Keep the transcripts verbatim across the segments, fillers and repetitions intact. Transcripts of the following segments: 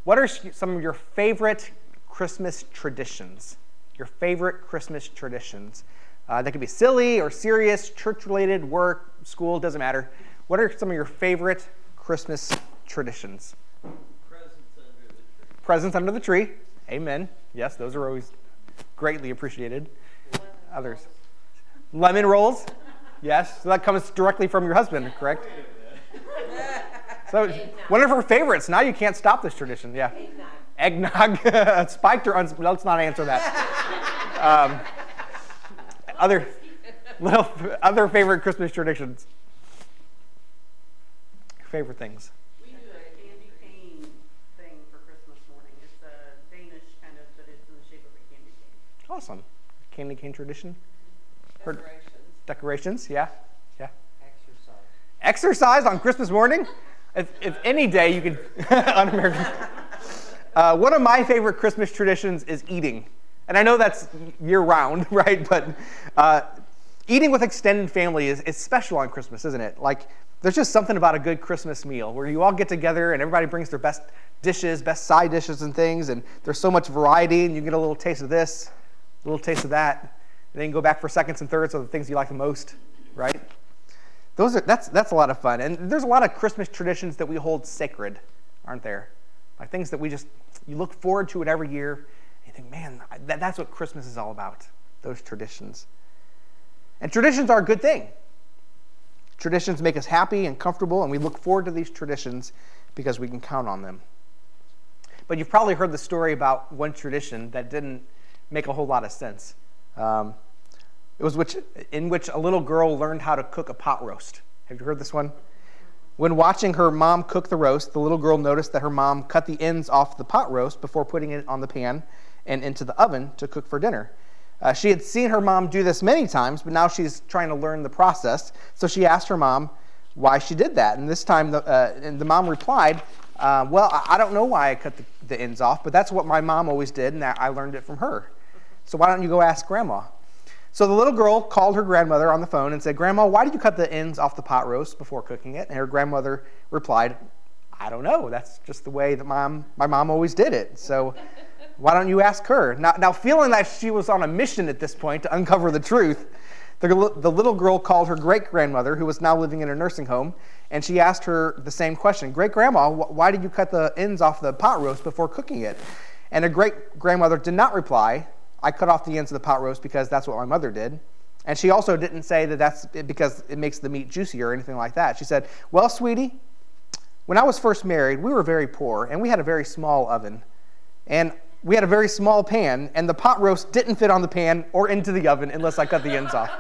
what are some of your favorite Christmas traditions? Your favorite Christmas traditions? Uh, they could be silly or serious, church-related, work, school, doesn't matter. What are some of your favorite Christmas traditions? Presents under the tree. Presents under the tree. Amen. Yes, those are always greatly appreciated. Lemon Others. rolls. Lemon rolls. Yes, so that comes directly from your husband, correct? So one of her favorites. Now you can't stop this tradition. Yeah. Eggnog. Eggnog. Spiked or uns- let's not answer that. Um, other little other favorite Christmas traditions. Favorite things. We do a candy cane thing for Christmas morning. It's a Danish kind of, but it's in the shape of a candy cane. Awesome. Candy cane tradition. Heard- Decorations. Decorations. Yeah. Yeah. Exercise. Exercise on Christmas morning. If, if any day you could un-American. Uh, one of my favorite Christmas traditions is eating. And I know that's year-round, right? But uh, eating with extended family is, is special on Christmas, isn't it? Like, there's just something about a good Christmas meal where you all get together and everybody brings their best dishes, best side dishes and things, and there's so much variety, and you get a little taste of this, a little taste of that, and then you go back for seconds and thirds of the things you like the most, right? Those are that's that's a lot of fun. And there's a lot of Christmas traditions that we hold sacred, aren't there? Like things that we just, you look forward to it every year, and you think, man, that, that's what Christmas is all about, those traditions. And traditions are a good thing. Traditions make us happy and comfortable, and we look forward to these traditions because we can count on them. But you've probably heard the story about one tradition that didn't make a whole lot of sense. Um, it was which, in which a little girl learned how to cook a pot roast. Have you heard this one? When watching her mom cook the roast, the little girl noticed that her mom cut the ends off the pot roast before putting it on the pan and into the oven to cook for dinner. Uh, she had seen her mom do this many times, but now she's trying to learn the process. So she asked her mom why she did that. And this time, the, uh, and the mom replied, uh, well, I, I don't know why I cut the, the ends off, but that's what my mom always did, and that I learned it from her. So why don't you go ask Grandma? So the little girl called her grandmother on the phone and said, Grandma, why did you cut the ends off the pot roast before cooking it? And her grandmother replied, I don't know. That's just the way that mom, my mom always did it. So why don't you ask her? Now, now, feeling that she was on a mission at this point to uncover the truth, the, the little girl called her great-grandmother, who was now living in a nursing home, and she asked her the same question. Great-grandma, why did you cut the ends off the pot roast before cooking it? And her great-grandmother did not reply, I cut off the ends of the pot roast because that's what my mother did. And she also didn't say that that's because it makes the meat juicier or anything like that. She said, well, sweetie, when I was first married, we were very poor, and we had a very small oven. And we had a very small pan, and the pot roast didn't fit on the pan or into the oven unless I cut the ends off.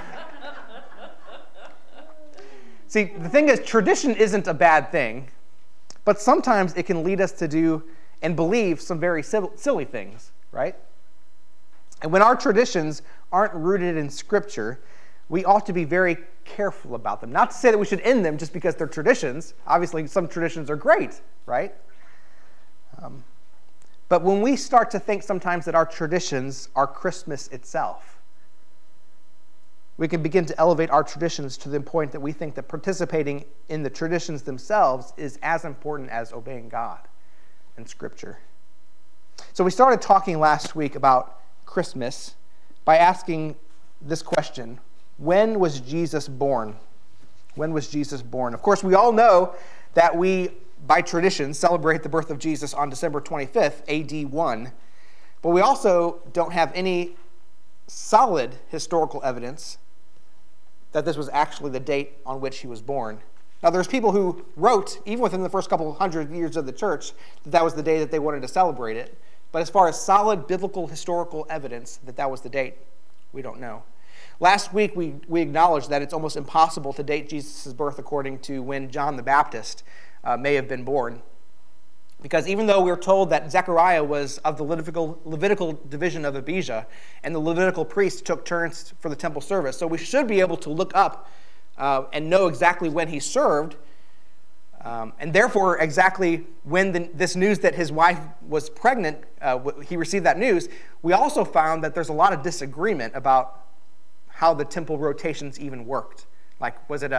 See, the thing is, tradition isn't a bad thing, but sometimes it can lead us to do and believe some very silly things, right? And when our traditions aren't rooted in Scripture, we ought to be very careful about them. Not to say that we should end them just because they're traditions. Obviously, some traditions are great, right? Um, but when we start to think sometimes that our traditions are Christmas itself, we can begin to elevate our traditions to the point that we think that participating in the traditions themselves is as important as obeying God and Scripture. So we started talking last week about Christmas by asking this question: when was Jesus born? When was Jesus born? Of course, we all know that we, by tradition, celebrate the birth of Jesus on December twenty-fifth, A D one. But we also don't have any solid historical evidence that this was actually the date on which he was born. Now, there's people who wrote, even within the first couple hundred years of the church, that that was the day that they wanted to celebrate it. But as far as solid biblical historical evidence that that was the date, we don't know. Last week, we, we acknowledged that it's almost impossible to date Jesus' birth according to when John the Baptist uh, may have been born. Because even though we're told that Zechariah was of the Levitical, Levitical division of Abijah, and the Levitical priests took turns for the temple service, so we should be able to look up uh, and know exactly when he served, Um, and therefore, exactly when the, this news that his wife was pregnant, uh, he received that news, we also found that there's a lot of disagreement about how the temple rotations even worked. Like, was it a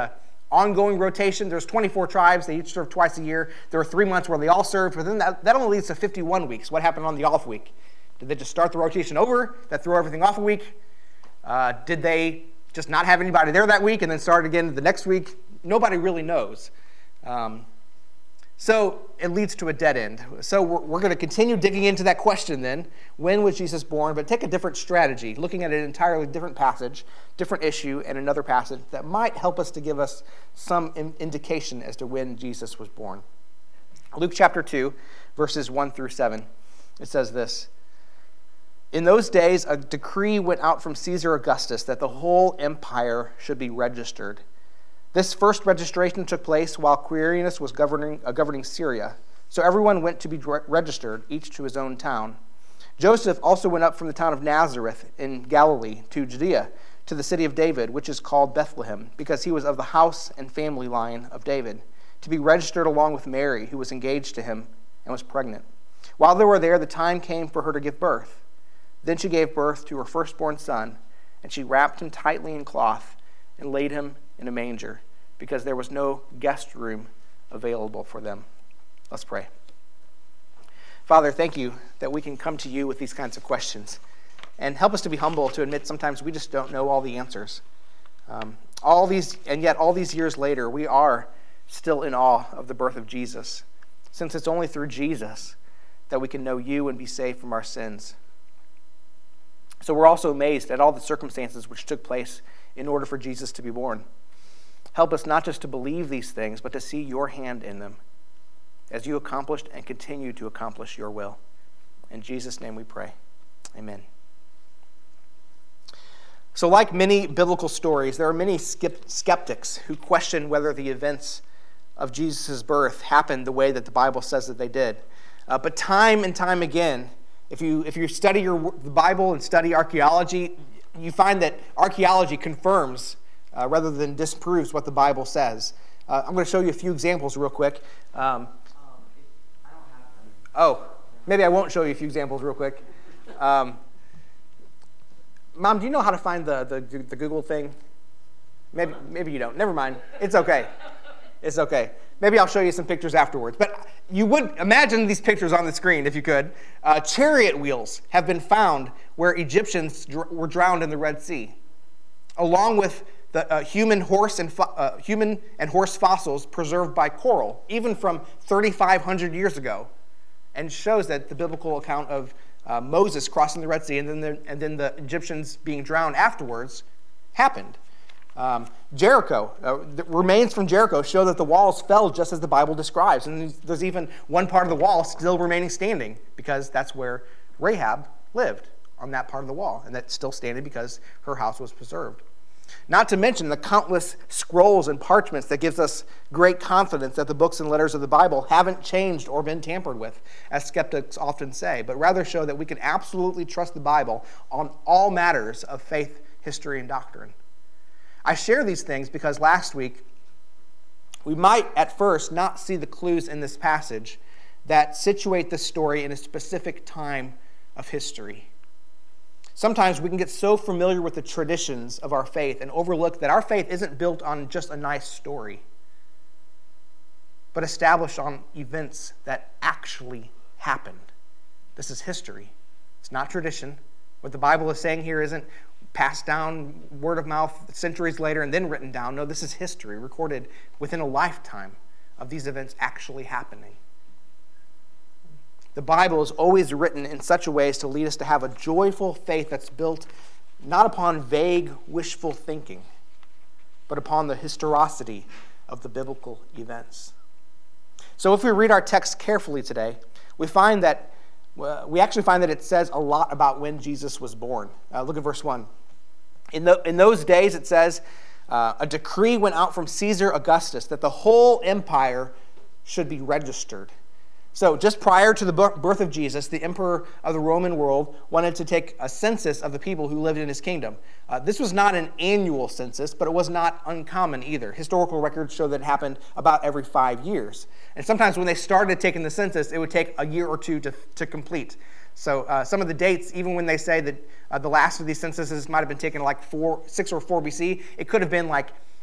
ongoing rotation. There's twenty-four tribes. They each serve twice a year. There were three months where they all served, but then that, that only leads to fifty-one weeks. What happened on the off week? Did they just start the rotation over? That threw everything off a week? Uh, did they just not have anybody there that week and then start again the next week? Nobody really knows. Um, so it leads to a dead end. So we're, we're going to continue digging into that question then. When was Jesus born? But take a different strategy, looking at an entirely different passage, different issue, and another passage that might help us to give us some in- indication as to when Jesus was born. Luke chapter two, verses one through seven. It says this. In those days, a decree went out from Caesar Augustus that the whole empire should be registered. This first registration took place while Quirinius was governing, uh, governing Syria. So everyone went to be re- registered, each to his own town. Joseph also went up from the town of Nazareth in Galilee to Judea, to the city of David, which is called Bethlehem, because he was of the house and family line of David, to be registered along with Mary, who was engaged to him and was pregnant. While they were there, the time came for her to give birth. Then she gave birth to her firstborn son, and she wrapped him tightly in cloth and laid him in a manger, because there was no guest room available for them. Let's pray. Father, thank you that we can come to you with these kinds of questions, and help us to be humble to admit sometimes we just don't know all the answers. Um, all these, and yet all these years later, we are still in awe of the birth of Jesus, since it's only through Jesus that we can know you and be saved from our sins. So we're also amazed at all the circumstances which took place in order for Jesus to be born. Help us not just to believe these things, but to see your hand in them as you accomplished and continue to accomplish your will. In Jesus' name we pray. Amen. So like many biblical stories, there are many skeptics who question whether the events of Jesus' birth happened the way that the Bible says that they did. Uh, but time and time again, If you if you study your the Bible and study archaeology, you find that archaeology confirms uh, rather than disproves what the Bible says. Uh, I'm going to show you a few examples real quick. Um, Um, it, I don't have them. oh, maybe I won't show you a few examples real quick. Um, Mom, do you know how to find the, the the Google thing? Maybe maybe you don't. Never mind. It's okay. It's okay. Maybe I'll show you some pictures afterwards. But you would imagine these pictures on the screen if you could. Uh, chariot wheels have been found where Egyptians dr- were drowned in the Red Sea, along with the uh, human horse and fo- uh, human and horse fossils preserved by coral, even from thirty-five hundred years ago, and shows that the biblical account of uh, Moses crossing the Red Sea and then the, and then the Egyptians being drowned afterwards happened. Um, Jericho, uh, the remains from Jericho show that the walls fell just as the Bible describes. And there's even one part of the wall still remaining standing because that's where Rahab lived, on that part of the wall. And that's still standing because her house was preserved. Not to mention the countless scrolls and parchments that gives us great confidence that the books and letters of the Bible haven't changed or been tampered with, as skeptics often say, but rather show that we can absolutely trust the Bible on all matters of faith, history, and doctrine. I share these things because last week we might at first not see the clues in this passage that situate this story in a specific time of history. Sometimes we can get so familiar with the traditions of our faith and overlook that our faith isn't built on just a nice story, but established on events that actually happened. This is history. It's not tradition. What the Bible is saying here isn't passed down word of mouth centuries later and then written down. No, this is history recorded within a lifetime of these events actually happening. The Bible is always written in such a way as to lead us to have a joyful faith that's built not upon vague, wishful thinking, but upon the historicity of the biblical events. So if we read our text carefully today, we find that uh, we actually find that it says a lot about when Jesus was born. Uh, look at verse one. In, the, in those days, it says, uh, a decree went out from Caesar Augustus that the whole empire should be registered. So just prior to the birth of Jesus, the emperor of the Roman world wanted to take a census of the people who lived in his kingdom. Uh, this was not an annual census, but it was not uncommon either. Historical records show that it happened about every five years. And sometimes when they started taking the census, it would take a year or two to, to complete. So uh, some of the dates, even when they say that uh, the last of these censuses might have been taken like four, six or four B C, it could have been like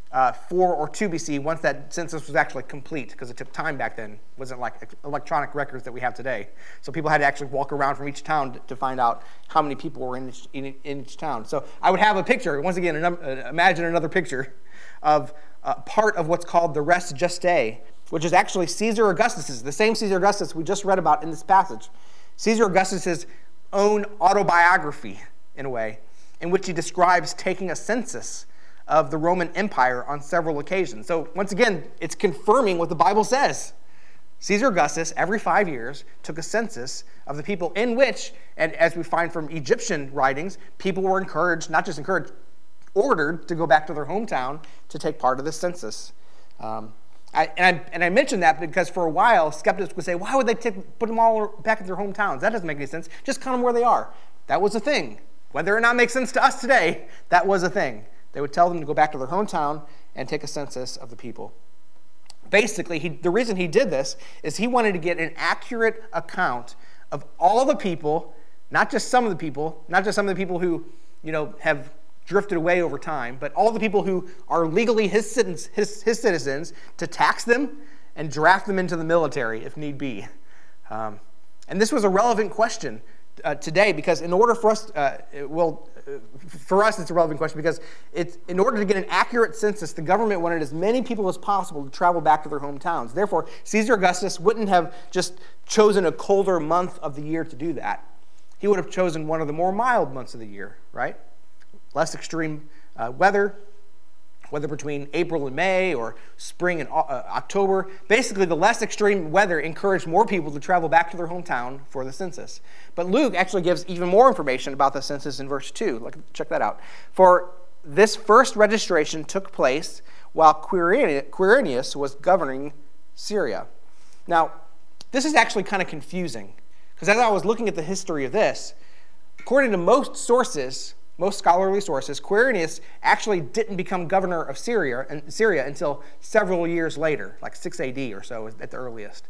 uh, four or two B C, once that census was actually complete, because it took time back then. It wasn't like electronic records that we have today. So people had to actually walk around from each town to, to find out how many people were in each, in, in each town. So I would have a picture, once again, an, uh, imagine another picture of uh, part of what's called the Res Gestae, which is actually Caesar Augustus's, the same Caesar Augustus we just read about in this passage. Caesar Augustus's own autobiography, in a way, in which he describes taking a census of the Roman Empire on several occasions. So once again, it's confirming what the Bible says. Caesar Augustus, every five years, took a census of the people in which, and as we find from Egyptian writings, people were encouraged, not just encouraged, ordered to go back to their hometown to take part of this census. Um, I, and, I, and I mentioned that because for a while, skeptics would say, why would they take, put them all back in their hometowns? That doesn't make any sense. Just count them where they are. That was a thing. Whether or not it makes sense to us today, that was a thing. They would tell them to go back to their hometown and take a census of the people. Basically, he, the reason he did this is he wanted to get an accurate account of all the people, not just some of the people, not just some of the people who, you know, have drifted away over time, but all the people who are legally his citizens, his, his citizens, to tax them and draft them into the military if need be. Um, and this was a relevant question uh, today because in order for us, uh, it will, uh, for us it's a relevant question because it's, in order to get an accurate census, the government wanted as many people as possible to travel back to their hometowns. Therefore, Caesar Augustus wouldn't have just chosen a colder month of the year to do that. He would have chosen one of the more mild months of the year, right? Less extreme uh, weather, whether between April and May or spring and uh, October. Basically, the less extreme weather encouraged more people to travel back to their hometown for the census. But Luke actually gives even more information about the census in verse two. Look, check that out. For this first registration took place while Quirinius was governing Syria. Now, this is actually kind of confusing because as I was looking at the history of this, according to most sources, most scholarly sources, Quirinius actually didn't become governor of Syria, Syria until several years later, like six A D or so at the earliest.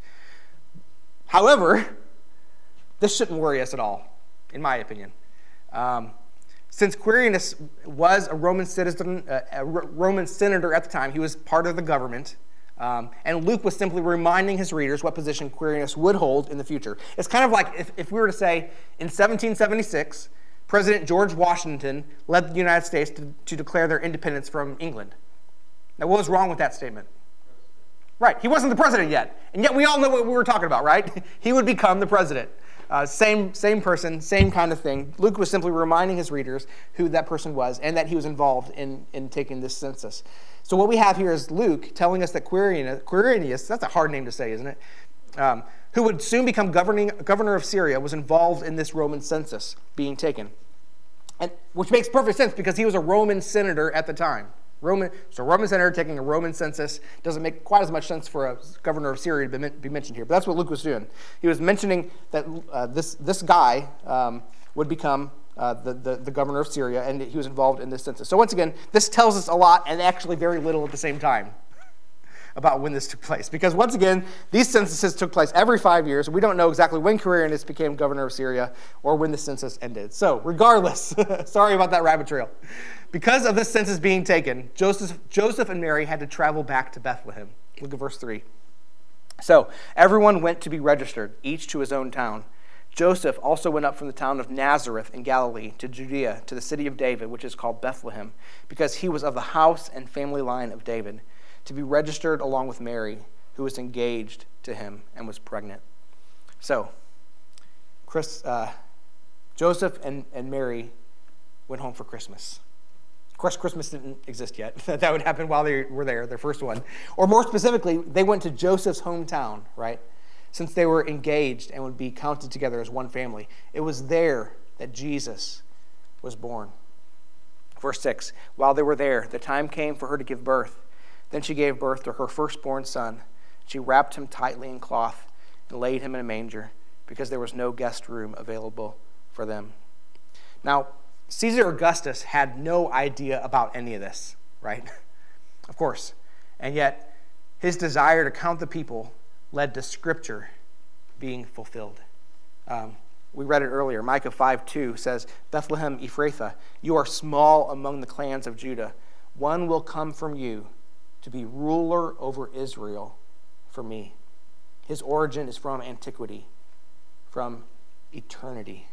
However, this shouldn't worry us at all, in my opinion. Um, since Quirinius was a Roman citizen, uh, a Roman senator at the time, he was part of the government, um, and Luke was simply reminding his readers what position Quirinius would hold in the future. It's kind of like if, if we were to say, in seventeen seventy-six, President George Washington led the United States to, to declare their independence from England. Now, what was wrong with that statement? Right, he wasn't the president yet, and yet we all know what we were talking about, right? He would become the president. Uh, same, same person, same kind of thing. Luke was simply reminding his readers who that person was and that he was involved in, in taking this census. So what we have here is Luke telling us that Quirinius, Quirinius, that's a hard name to say, isn't it? Um, who would soon become governing, governor of Syria, was involved in this Roman census being taken. And, which makes perfect sense because he was a Roman senator at the time. Roman, so a Roman senator taking a Roman census doesn't make quite as much sense for a governor of Syria to be mentioned here. But that's what Luke was doing. He was mentioning that uh, this, this guy um, would become uh, the, the, the governor of Syria, and he was involved in this census. So once again, this tells us a lot and actually very little at the same time about when this took place. Because once again, these censuses took place every five years. We don't know exactly when Quirinius became governor of Syria or when the census ended. So regardless, sorry about that rabbit trail. Because of this census being taken, Joseph, Joseph and Mary had to travel back to Bethlehem. Look at verse three. So everyone went to be registered, each to his own town. Joseph also went up from the town of Nazareth in Galilee to Judea, to the city of David, which is called Bethlehem, because he was of the house and family line of David, to be registered along with Mary, who was engaged to him and was pregnant. So, Chris, uh, Joseph and, and Mary went home for Christmas. Of course, Christmas didn't exist yet. That would happen while they were there, their first one. Or more specifically, they went to Joseph's hometown, right? Since they were engaged and would be counted together as one family. It was there that Jesus was born. Verse six, while they were there, the time came for her to give birth. Then she gave birth to her firstborn son. She wrapped him tightly in cloth and laid him in a manger because there was no guest room available for them. Now, Caesar Augustus had no idea about any of this, right? Of course. And yet, his desire to count the people led to Scripture being fulfilled. Um, we read it earlier. Micah five two says, Bethlehem Ephrathah, you are small among the clans of Judah. one will come from you to be ruler over Israel for me. His origin is from antiquity, from eternity.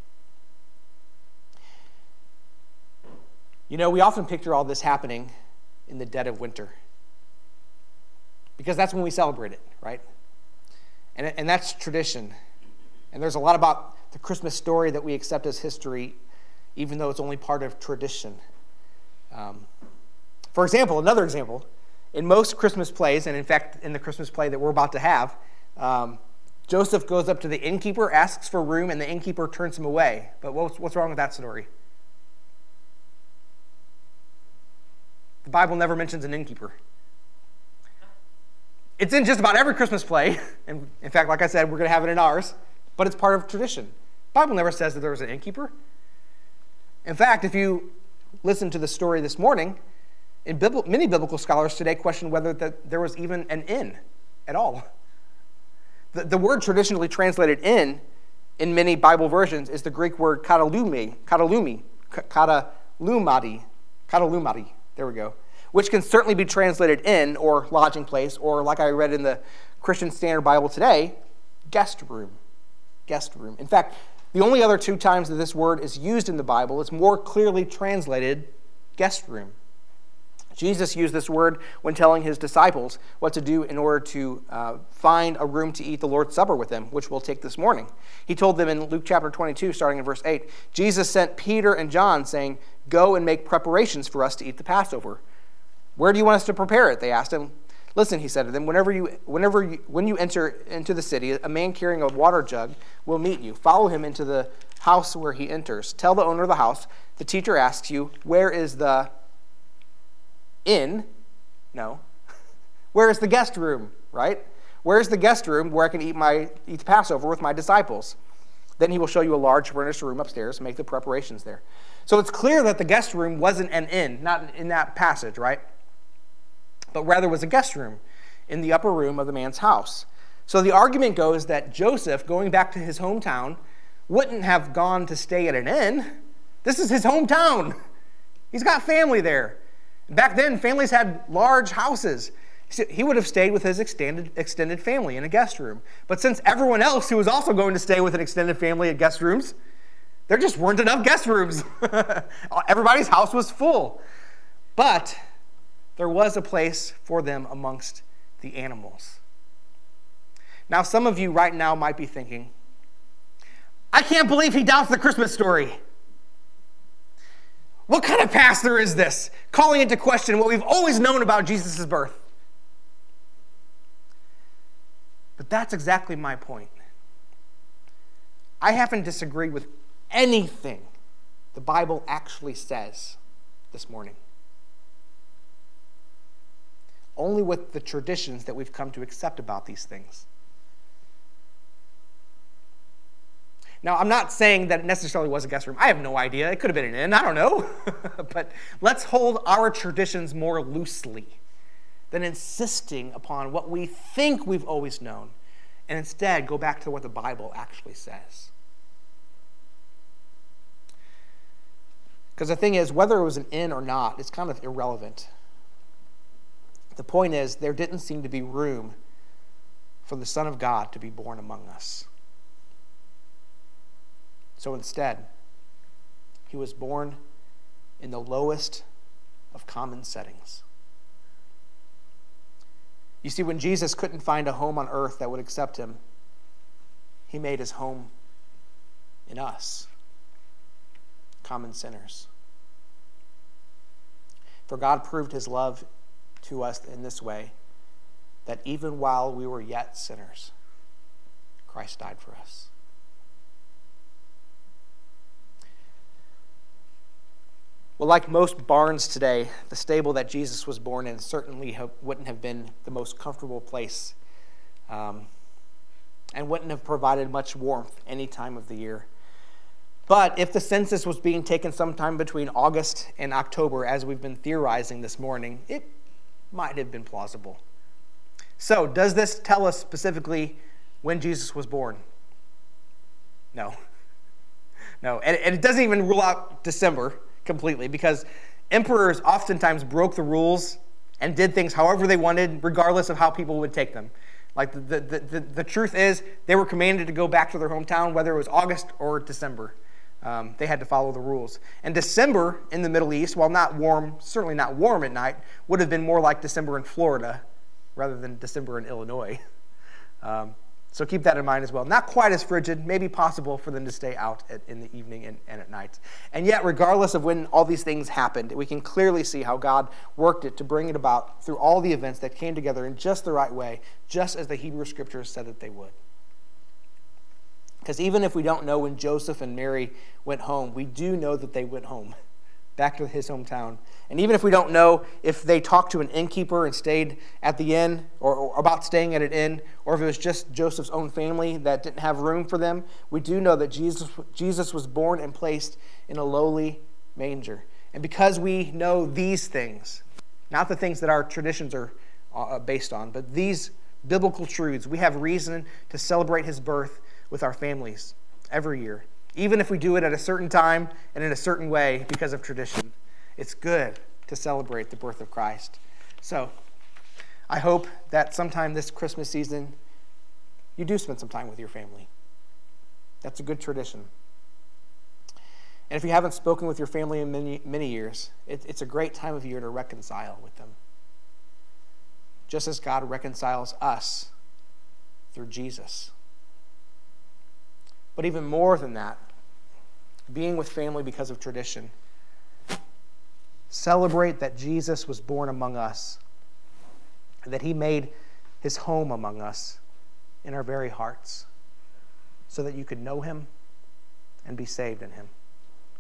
You know, we often picture all this happening in the dead of winter, because that's when we celebrate it, right? And, and that's tradition. And there's a lot about the Christmas story that we accept as history, even though it's only part of tradition. Um, for example, another example, in most Christmas plays, and in fact in the Christmas play that we're about to have, um, Joseph goes up to the innkeeper, asks for room, and the innkeeper turns him away. But what's, what's wrong with that story? The Bible never mentions an innkeeper. It's in just about every Christmas play. And in fact, like I said, we're going to have it in ours. But it's part of tradition. The Bible never says that there was an innkeeper. In fact, if you listen to the story this morning, in Bibli- many biblical scholars today question whether that there was even an inn at all. The, the word traditionally translated inn in many Bible versions is the Greek word katalumi, katalumi, katalumadi, katalumadi. There we go. Which can certainly be translated inn or lodging place, or like I read in the Christian Standard Bible today, guest room. Guest room. In fact, the only other two times that this word is used in the Bible, it's more clearly translated guest room. Jesus used this word when telling his disciples what to do in order to uh, find a room to eat the Lord's Supper with them, which we'll take this morning. He told them in Luke chapter twenty-two, starting in verse eight, Jesus sent Peter and John, saying, "Go and make preparations for us to eat the Passover." "Where do you want us to prepare it?" they asked him. "Listen," he said to them, whenever you, whenever you, when you enter into the city, a man carrying a water jug will meet you. Follow him into the house where he enters. Tell the owner of the house, the teacher asks you, where is the inn? No. Where is the guest room, right? Where's the guest room where I can eat my eat the Passover with my disciples? Then he will show you a large furnished room upstairs and make the preparations there. So it's clear that the guest room wasn't an inn, not in that passage, right? But rather was a guest room in the upper room of the man's house. So the argument goes that Joseph, going back to his hometown, wouldn't have gone to stay at an inn. This is his hometown. He's got family there. Back then, families had large houses. He would have stayed with his extended, extended family in a guest room. But since everyone else who was also going to stay with an extended family at guest rooms, there just weren't enough guest rooms. Everybody's house was full. But there was a place for them amongst the animals. Now, some of you right now might be thinking, I can't believe he doubts the Christmas story. What kind of pastor is this, calling into question what we've always known about Jesus' birth? But that's exactly my point. I haven't disagreed with anything the Bible actually says this morning. Only with the traditions that we've come to accept about these things. Now, I'm not saying that it necessarily was a guest room. I have no idea. It could have been an inn. I don't know. But let's hold our traditions more loosely than insisting upon what we think we've always known, and instead go back to what the Bible actually says. Because the thing is, whether it was an inn or not, it's kind of irrelevant. The point is, there didn't seem to be room for the Son of God to be born among us. So instead, he was born in the lowest of common settings. You see, when Jesus couldn't find a home on earth that would accept him, he made his home in us, common sinners. For God proved his love to us in this way, that even while we were yet sinners, Christ died for us. Well, like most barns today, the stable that Jesus was born in certainly have, wouldn't have been the most comfortable place um, and wouldn't have provided much warmth any time of the year. But if the census was being taken sometime between August and October, as we've been theorizing this morning, it might have been plausible. So, does this tell us specifically when Jesus was born? No. No, and, and it doesn't even rule out December completely, because Emperors oftentimes broke the rules and did things however they wanted, regardless of how people would take them. Like the, the, the, the truth is, they were commanded to go back to their hometown, whether it was August or December. Um, they had to follow the rules. And December in the Middle East, while not warm, certainly not warm at night, would have been more like December in Florida rather than December in Illinois. Um, so keep that in mind as well. Not quite as frigid, maybe possible for them to stay out at, in the evening and, and at night. And yet, regardless of when all these things happened, we can clearly see how God worked it to bring it about through all the events that came together in just the right way, just as the Hebrew Scriptures said that they would. Because even if we don't know when Joseph and Mary went home, we do know that they went home, back to his hometown. And even if we don't know if they talked to an innkeeper and stayed at the inn, or, or about staying at an inn, or if it was just Joseph's own family that didn't have room for them, we do know that Jesus, Jesus was born and placed in a lowly manger. And because we know these things, not the things that our traditions are uh, based on, but these biblical truths, we have reason to celebrate his birth with our families every year, even if we do it at a certain time and in a certain way because of tradition. It's good to celebrate the birth of Christ. So I hope that sometime this Christmas season, you do spend some time with your family. That's a good tradition. And if you haven't spoken with your family in many, many years, it, it's a great time of year to reconcile with them. Just as God reconciles us through Jesus. But even more than that, being with family because of tradition. Celebrate that Jesus was born among us, that he made his home among us in our very hearts, so that you could know him and be saved in him.